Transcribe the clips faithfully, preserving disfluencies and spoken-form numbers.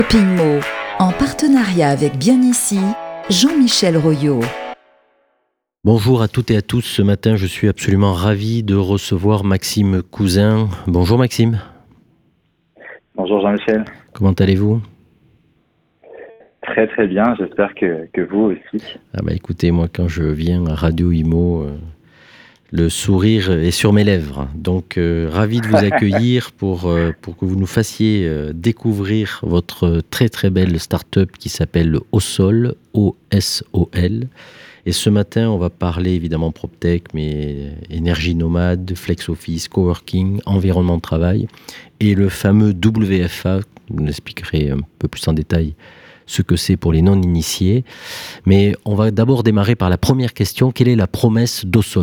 Pingmo, en partenariat avec Bien Ici, Jean-Michel Royot. Bonjour à toutes et à tous. Ce matin, je suis absolument ravi de recevoir Maxime Cousin. Bonjour Maxime. Bonjour Jean-Michel. Comment allez-vous ? Très très bien, j'espère que, que vous aussi. Ah bah écoutez, moi quand je viens à Radio Imo, euh, le sourire est sur mes lèvres. Donc euh, ravi de vous accueillir pour, euh, pour que vous nous fassiez euh, découvrir votre très très belle start-up qui s'appelle Osol, O S O L. Et ce matin, on va parler évidemment PropTech, mais énergie nomade, flex office, coworking, environnement de travail et le fameux W F A. Vous nous expliquerez un peu plus en détail ce que c'est pour les non-initiés. Mais on va d'abord démarrer par la première question. Quelle est la promesse d'Osol ?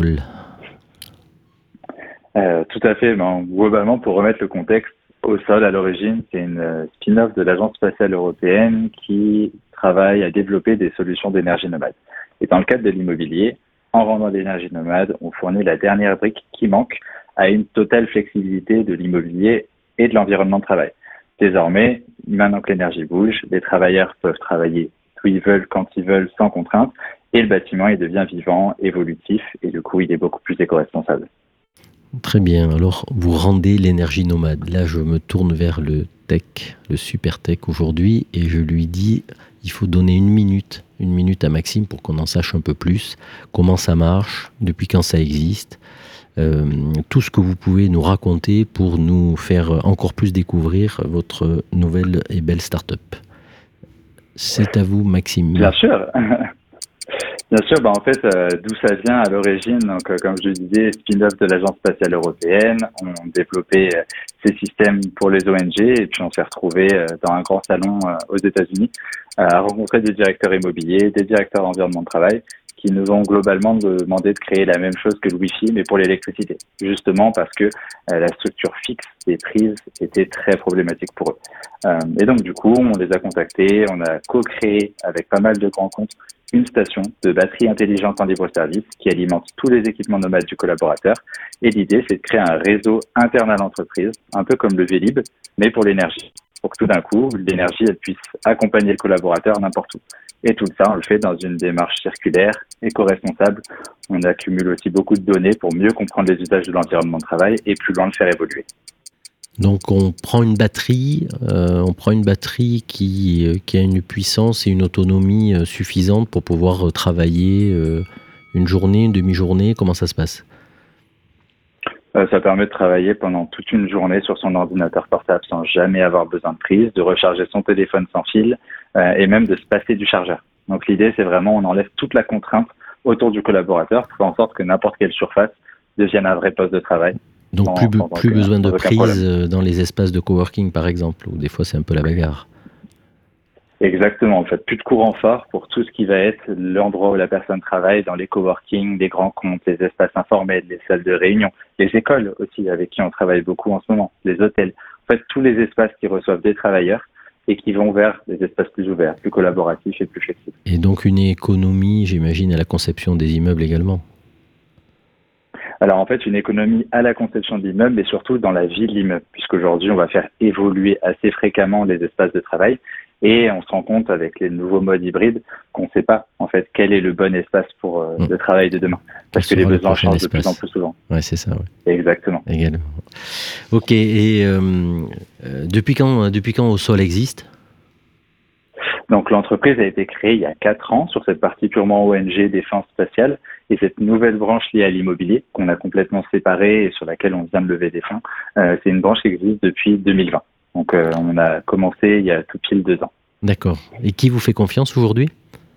euh, Tout à fait. Ben, globalement, pour remettre le contexte, Osol, à l'origine, c'est une spin-off de l'Agence spatiale européenne qui travaille à développer des solutions d'énergie nomade. Et dans le cadre de l'immobilier, en vendant de l'énergie nomade, on fournit la dernière brique qui manque à une totale flexibilité de l'immobilier et de l'environnement de travail. Désormais, maintenant que l'énergie bouge, les travailleurs peuvent travailler où ils veulent, quand ils veulent, sans contrainte, et le bâtiment, il devient vivant, évolutif, et du coup, il est beaucoup plus éco-responsable. Très bien. Alors, vous rendez l'énergie nomade. Là, je me tourne vers le tech, le super tech aujourd'hui, et je lui dis, il faut donner une minute, une minute à Maxime pour qu'on en sache un peu plus, comment ça marche, depuis quand ça existe, euh, tout ce que vous pouvez nous raconter pour nous faire encore plus découvrir votre nouvelle et belle start-up. C'est à vous, Maxime. Bien sûr. Bien sûr, bah en fait, euh, d'où ça vient à l'origine, donc euh, comme je le disais, spin-off de l'Agence spatiale européenne, on développait euh, ces systèmes pour les O N G et puis on s'est retrouvé euh, dans un grand salon euh, aux États-Unis euh, à rencontrer des directeurs immobiliers, des directeurs environnement de travail qui nous ont globalement demandé de créer la même chose que le Wi-Fi mais pour l'électricité, justement parce que euh, la structure fixe des prises était très problématique pour eux. Euh, et donc du coup, on les a contactés, on a co-créé avec pas mal de grands comptes une station de batterie intelligente en libre-service qui alimente tous les équipements nomades du collaborateur. Et l'idée, c'est de créer un réseau interne à l'entreprise, un peu comme le Vélib, mais pour l'énergie. Pour que tout d'un coup, l'énergie, elle puisse accompagner le collaborateur n'importe où. Et tout ça, on le fait dans une démarche circulaire, éco-responsable. On accumule aussi beaucoup de données pour mieux comprendre les usages de l'environnement de travail et plus loin le faire évoluer. Donc on prend une batterie, euh, on prend une batterie qui, qui a une puissance et une autonomie euh, suffisante pour pouvoir euh, travailler euh, une journée, une demi-journée. Comment ça se passe ? euh, Ça permet de travailler pendant toute une journée sur son ordinateur portable sans jamais avoir besoin de prise, de recharger son téléphone sans fil euh, et même de se passer du chargeur. Donc l'idée, c'est vraiment on enlève toute la contrainte autour du collaborateur pour faire en sorte que n'importe quelle surface devienne un vrai poste de travail. Donc sans, plus, sans plus aucun, besoin de prise problème. Dans les espaces de coworking par exemple, où des fois c'est un peu la bagarre. Exactement, en fait, plus de courant fort pour tout ce qui va être l'endroit où la personne travaille, dans les coworking, les grands comptes, les espaces informels, les salles de réunion, les écoles aussi avec qui on travaille beaucoup en ce moment, les hôtels. En fait, tous les espaces qui reçoivent des travailleurs et qui vont vers des espaces plus ouverts, plus collaboratifs et plus flexibles. Et donc une économie, j'imagine, à la conception des immeubles également. Alors en fait, une économie à la conception de l'immeuble, mais surtout dans la vie de l'immeuble, puisqu'aujourd'hui, on va faire évoluer assez fréquemment les espaces de travail et on se rend compte avec les nouveaux modes hybrides qu'on ne sait pas en fait quel est le bon espace pour euh, mmh. le travail de demain, parce Quel que les besoins changent espace. de plus en plus souvent. Ouais, c'est ça. Ouais. Exactement. Également. Ok. Et euh, euh, depuis quand, depuis quand Osol existe ? Donc l'entreprise a été créée il y a quatre ans sur cette partie purement O N G défense spatiale et cette nouvelle branche liée à l'immobilier qu'on a complètement séparée et sur laquelle on vient de lever des fonds, euh, c'est une branche qui existe depuis deux mille vingt. Donc euh, on a commencé il y a tout pile deux ans. D'accord. Et qui vous fait confiance aujourd'hui ?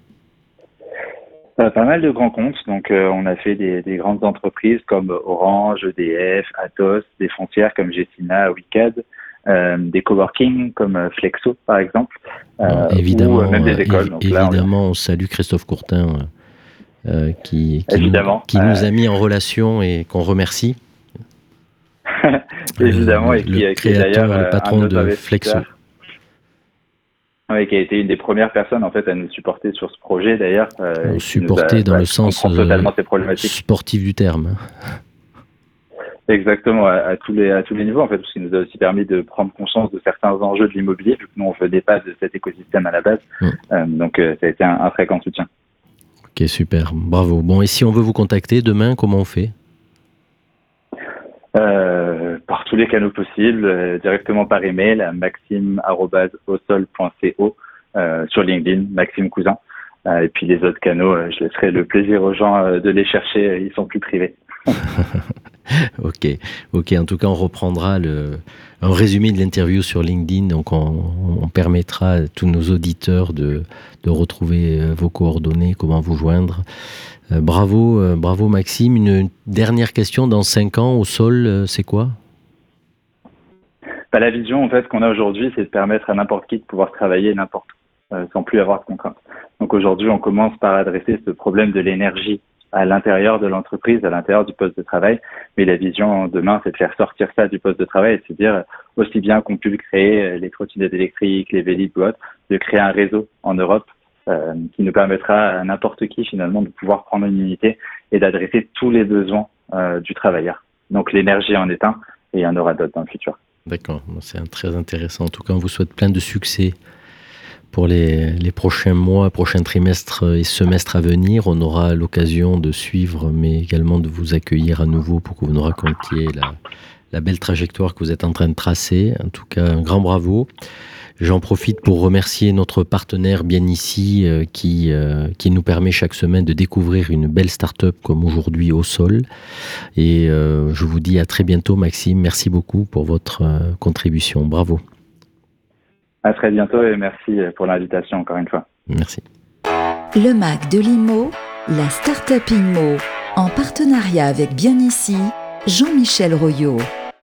euh, Pas mal de grands comptes. Donc euh, on a fait des, des grandes entreprises comme Orange, E D F, Atos, des foncières comme Gecina, Wicad. Euh, des coworking comme euh, Flexo par exemple, euh, non, évidemment, ou euh, même des écoles. Évi- Donc évidemment, là, on... on salue Christophe Courtin euh, qui, qui, nous, qui euh... nous a mis en relation et qu'on remercie. évidemment, le, et qui, le qui est créateur, d'ailleurs le patron de Flexo. Oui, qui a été une des premières personnes en fait à nous supporter sur ce projet d'ailleurs. Euh, supporter a, dans bah, le sens totalement ces problématiques. sportif du terme. Exactement, à, à tous les à tous les niveaux en fait, parce qu'il nous a aussi permis de prendre conscience de certains enjeux de l'immobilier, vu que nous on venait pas de cet écosystème à la base. Mmh. Euh, donc euh, ça a été un, un très grand soutien. Ok, super, bravo. Bon, et si on veut vous contacter demain, comment on fait? Euh, par tous les canaux possibles, euh, directement par email à maxime arobase osol point co, euh, sur LinkedIn, Maxime Cousin. Euh, et puis les autres canaux, euh, je laisserai le plaisir aux gens euh, de les chercher, ils sont plus privés. ok, ok. En tout cas, on reprendra le, un résumé de l'interview sur LinkedIn. Donc, on, on permettra à tous nos auditeurs de, de retrouver vos coordonnées, comment vous joindre. Euh, bravo, euh, bravo Maxime. Une, une dernière question. Dans cinq ans, Osol, euh, c'est quoi? Bah, la vision en fait qu'on a aujourd'hui, c'est de permettre à n'importe qui de pouvoir travailler n'importe où, euh, sans plus avoir de contraintes. Donc aujourd'hui, on commence par adresser ce problème de l'énergie à l'intérieur de l'entreprise, à l'intérieur du poste de travail. Mais la vision demain, c'est de faire sortir ça du poste de travail et de se dire, aussi bien qu'on pu le créer, les trottinettes électriques, les Vélib ou autres, de créer un réseau en Europe euh, qui nous permettra à n'importe qui finalement de pouvoir prendre une unité et d'adresser tous les besoins euh, du travailleur. Donc l'énergie en est un et il y en aura d'autres dans le futur. D'accord, c'est très intéressant. En tout cas, on vous souhaite plein de succès pour les, les prochains mois, prochains trimestres et semestres à venir. On aura l'occasion de suivre, mais également de vous accueillir à nouveau pour que vous nous racontiez la, la belle trajectoire que vous êtes en train de tracer. En tout cas, un grand bravo. J'en profite pour remercier notre partenaire Bien Ici euh, qui, euh, qui nous permet chaque semaine de découvrir une belle start-up comme aujourd'hui Osol. Et euh, je vous dis à très bientôt Maxime. Merci beaucoup pour votre euh, contribution. Bravo. À très bientôt et merci pour l'invitation encore une fois. Merci. Le M A C de l'I M O, la Startup I M O, en partenariat avec Bien Ici, Jean-Michel Royot.